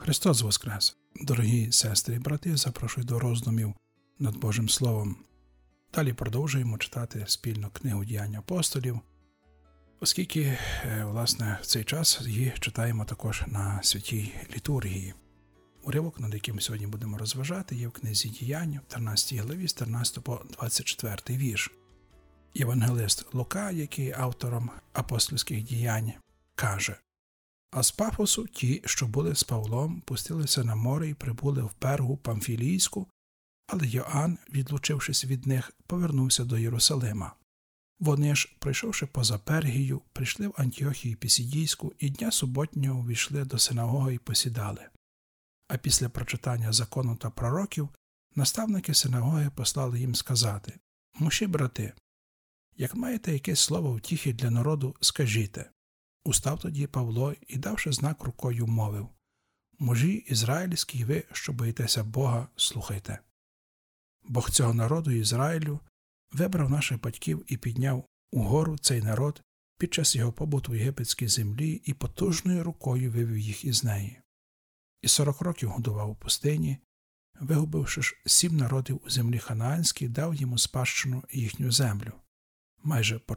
Христос воскрес! Дорогі сестри і брати, запрошую до роздумів над Божим Словом. Далі продовжуємо читати спільно книгу «Діянь апостолів», оскільки, власне, в цей час її читаємо також на святій літургії. Уривок, над яким сьогодні будемо розважати, є в книзі «Діянь» в 13 главі з 13 по 24 вірш. Євангелист Лука, який є автором апостольських діянь, каже: «А з Пафосу ті, що були з Павлом, пустилися на море і прибули в Пергу Памфілійську, але Йоанн, відлучившись від них, повернувся до Єрусалима. Вони ж, пройшовши поза Пергію, прийшли в Антіохію Пісідійську і дня суботнього увійшли до синагоги і посідали. А після прочитання закону та пророків, наставники синагоги послали їм сказати: «Мужі, брати, як маєте якесь слово втіхи для народу, скажіте». Устав тоді Павло і, давши знак рукою, мовив: «Мужі ізраїльські, ви, що боїтеся Бога, слухайте. Бог цього народу Ізраїлю вибрав наших батьків і підняв угору цей народ під час його побуту в єгипетській землі і потужною рукою вивів їх із неї. І 40 років годував у пустині, вигубивши ж 7 народів у землі ханаанській, дав їм у спадщину їхню землю, майже по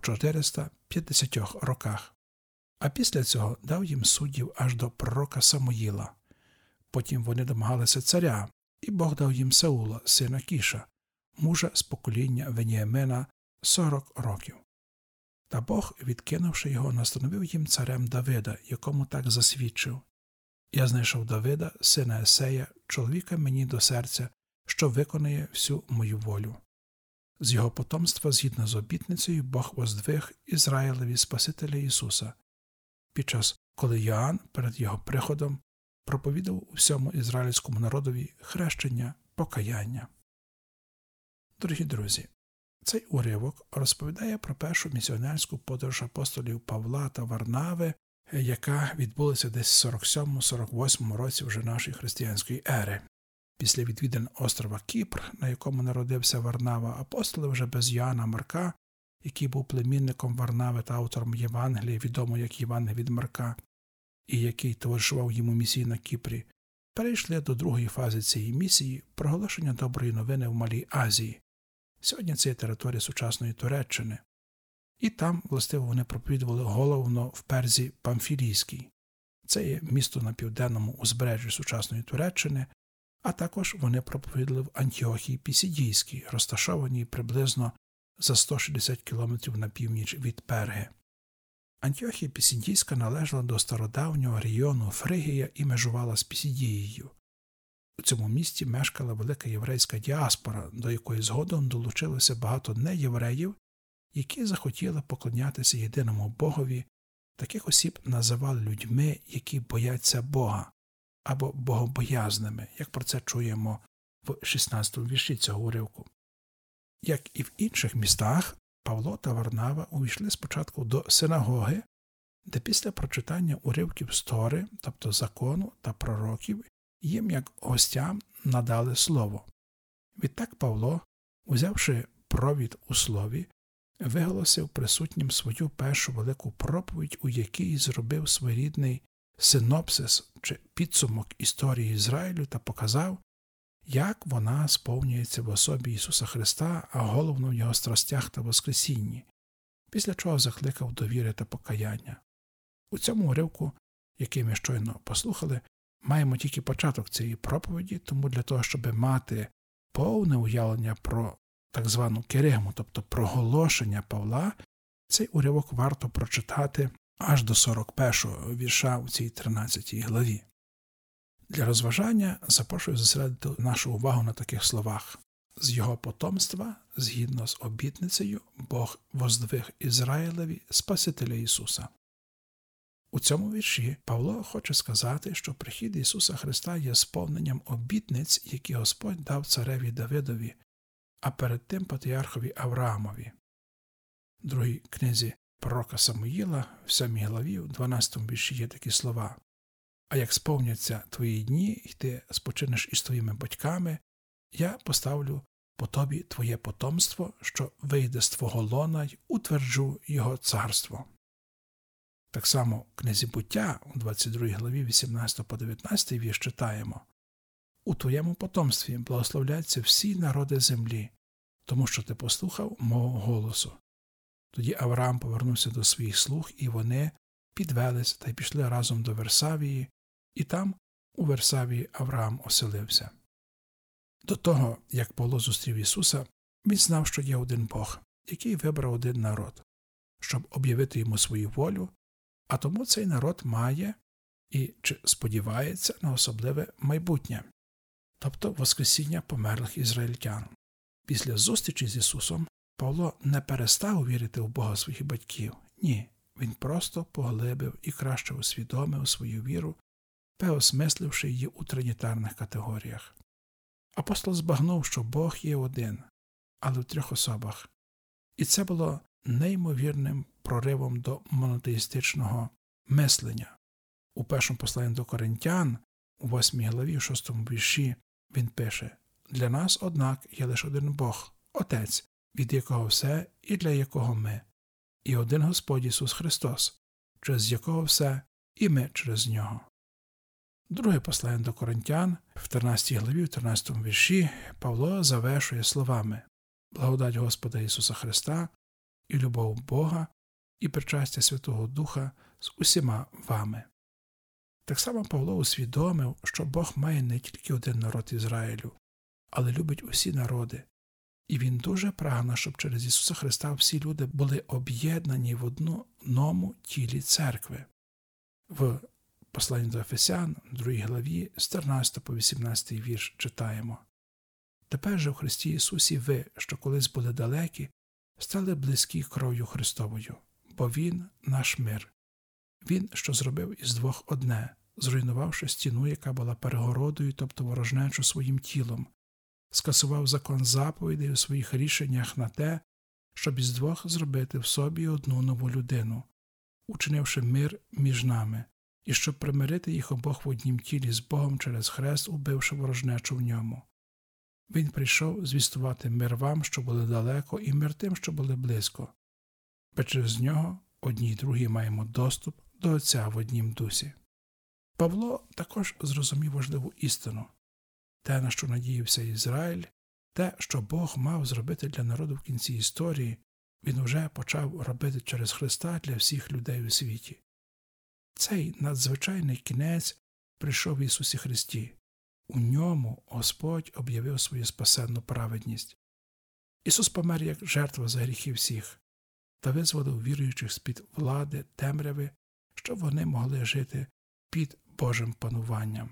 450 роках. А після цього дав їм суддів аж до пророка Самуїла. Потім вони домагалися царя, і Бог дав їм Саула, сина Кіша, мужа з покоління Веніамина, 40 років. Та Бог, відкинувши його, настановив їм царем Давида, якому так засвідчив: «Я знайшов Давида, сина Есея, чоловіка мені до серця, що виконує всю мою волю». З його потомства, згідно з обітницею, Бог воздвиг Ізраїлеві Спасителя Ісуса, під час, коли Йоанн перед його приходом проповідав усьому ізраїльському народові хрещення, покаяння. Дорогі друзі, цей уривок розповідає про першу місіонерську подорож апостолів Павла та Варнави, яка відбулася десь в 47-48 році вже нашої християнської ери. Після відвідин острова Кіпр, на якому народився Варнава, апостоли вже без Йоанна Марка, який був племінником Варнави та автором Євангелія, відомо як Євангелія від Марка, і який товаришував йому місії на Кіпрі, перейшли до другої фази цієї місії – проголошення доброї новини в Малій Азії. Сьогодні це є територія сучасної Туреччини. І там, властиво, вони проповідували головно в Перзі Памфілійській. Це є місто на південному узбережжі сучасної Туреччини, а також вони проповідували в Антіохії Пісідійській, розташованій приблизно за 160 кілометрів на північ від Перги. Антіохія Пісідійська належала до стародавнього регіону Фригія і межувала з Пісідією. У цьому місті мешкала велика єврейська діаспора, до якої згодом долучилося багато неєвреїв, які захотіли поклонятися єдиному Богові. Таких осіб називали людьми, які бояться Бога, або богобоязними, як про це чуємо в 16-му вірші цього уривку. Як і в інших містах, Павло та Варнава увійшли спочатку до синагоги, де після прочитання уривків з Тори, тобто закону та пророків, їм як гостям надали слово. Відтак Павло, узявши провід у слові, виголосив присутнім свою першу велику проповідь, у якій зробив своєрідний синопсис чи підсумок історії Ізраїлю та показав, як вона сповнюється в особі Ісуса Христа, а головно в Його страстях та воскресінні, після чого закликав до віри та покаяння. У цьому уривку, який ми щойно послухали, маємо тільки початок цієї проповіді, тому для того, щоб мати повне уявлення про так звану керигму, тобто проголошення Павла, цей уривок варто прочитати аж до 41-го вірша у цій 13-й главі. Для розважання запрошую зосередити нашу увагу на таких словах. З його потомства, згідно з обітницею, Бог воздвиг Ізраїлеві Спасителя Ісуса. У цьому вірші Павло хоче сказати, що прихід Ісуса Христа є сповненням обітниць, які Господь дав цареві Давидові, а перед тим патріархові Авраамові. В другій книзі пророка Самуїла, в 7 главі, в 12 вірші є такі слова: «А як сповняться твої дні, і ти спочинеш із твоїми батьками, я поставлю по тобі твоє потомство, що вийде з твого лона й утверджу його царство». Так само в книзі Буття, у 22 главі 18 по 19 вірш читаємо: «У твоєму потомстві благословляються всі народи землі, тому що ти послухав мого голосу». Тоді Авраам повернувся до своїх слуг, і вони підвелись та й пішли разом до Версавії, і там, у Версавії, Авраам оселився. До того, як Павло зустрів Ісуса, він знав, що є один Бог, який вибрав один народ, щоб об'явити йому свою волю, а тому цей народ має і чи сподівається на особливе майбутнє, тобто воскресіння померлих ізраїльтян. Після зустрічі з Ісусом Павло не перестав вірити в Бога своїх батьків. Ні, він просто поглибив і краще усвідомив свою віру, переосмисливши її у тринітарних категоріях. Апостол збагнув, що Бог є один, але в трьох особах. І це було неймовірним проривом до монотеїстичного мислення. У першому посланні до Коринтян, у 8 главі, 6 вірші, він пише: «Для нас, однак, є лише один Бог, Отець, від якого все і для якого ми, і один Господь Ісус Христос, через якого все і ми через Нього». Друге послання до Коринтян, в 13 главі, в 13 вірші, Павло завершує словами: «Благодать Господа Ісуса Христа і любов Бога, і причастя Святого Духа з усіма вами». Так само Павло усвідомив, що Бог має не тільки один народ Ізраїлю, але любить усі народи. І він дуже прагне, щоб через Ісуса Христа всі люди були об'єднані в одному тілі церкви. В посланні до Ефесян, 2 главі, з 14 по 18 вірш читаємо: «Тепер же в Христі Ісусі ви, що колись були далекі, стали близькі кров'ю Христовою, бо Він – наш мир. Він, що зробив із двох одне, зруйнувавши стіну, яка була перегородою, тобто ворожнечу своїм тілом, скасував закон заповідей у своїх рішеннях на те, щоб із двох зробити в собі одну нову людину, учинивши мир між нами, і щоб примирити їх обох в однім тілі з Богом через хрест, убивши ворожнечу в ньому. Він прийшов звістувати мир вам, що були далеко, і мир тим, що були близько. Бо через нього одні й другі маємо доступ до Отця в однім дусі». Павло також зрозумів важливу істину. Те, на що надіявся Ізраїль, те, що Бог мав зробити для народу в кінці історії, він уже почав робити через Христа для всіх людей у світі. Цей надзвичайний кінець прийшов в Ісусі Христі. У ньому Господь об'явив свою спасенну праведність. Ісус помер як жертва за гріхи всіх та визволив віруючих з-під влади темряви, щоб вони могли жити під Божим пануванням.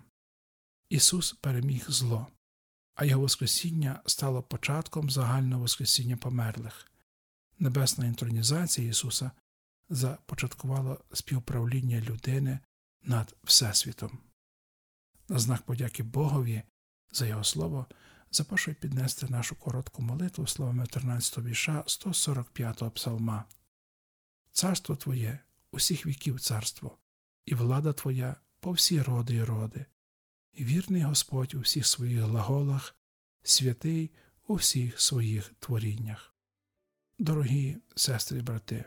Ісус переміг зло, а Його воскресіння стало початком загального воскресіння померлих. Небесна інтронізація Ісуса започаткувала співправління людини над Всесвітом. На знак подяки Богові за Його Слово запрошую піднести нашу коротку молитву словами 13 вірша 145-го псалма. «Царство Твоє усіх віків царство, і влада Твоя по всі роди й роди. І вірний Господь у всіх своїх глаголах, святий у всіх своїх творіннях». Дорогі сестри і брати,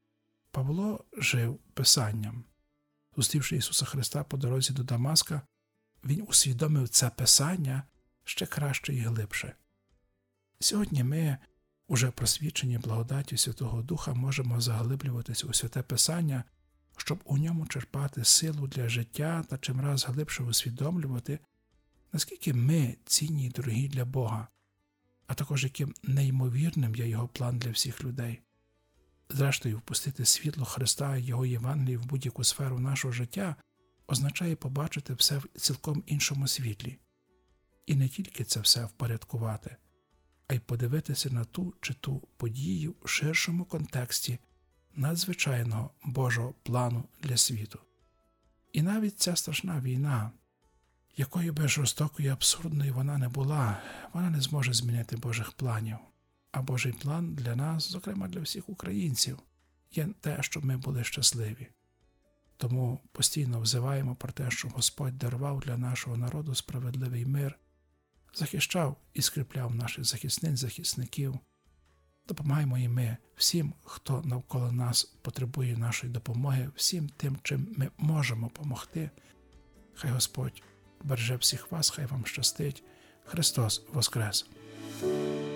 Павло жив Писанням. Зустрівши Ісуса Христа по дорозі до Дамаска, він усвідомив це Писання ще краще і глибше. Сьогодні ми, уже просвічені благодаттю Святого Духа, можемо заглиблюватися у Святе Писання, щоб у ньому черпати силу для життя та чимраз глибше усвідомлювати, наскільки ми цінні й дорогі для Бога, а також яким неймовірним є Його план для всіх людей. Зрештою, впустити світло Христа і Його Євангелії в будь-яку сферу нашого життя означає побачити все в цілком іншому світлі. І не тільки це все впорядкувати, а й подивитися на ту чи ту подію в ширшому контексті надзвичайного Божого плану для світу. І навіть ця страшна війна, якою би жорстокою і абсурдною вона не була, вона не зможе змінити Божих планів. А Божий план для нас, зокрема для всіх українців, є те, щоб ми були щасливі. Тому постійно взиваємо про те, що Господь дарував для нашого народу справедливий мир, захищав і скріпляв наших захисниць, захисників, допомагаємо і ми всім, хто навколо нас потребує нашої допомоги, всім тим, чим ми можемо допомогти. Хай Господь береже всіх вас, хай вам щастить. Христос Воскрес!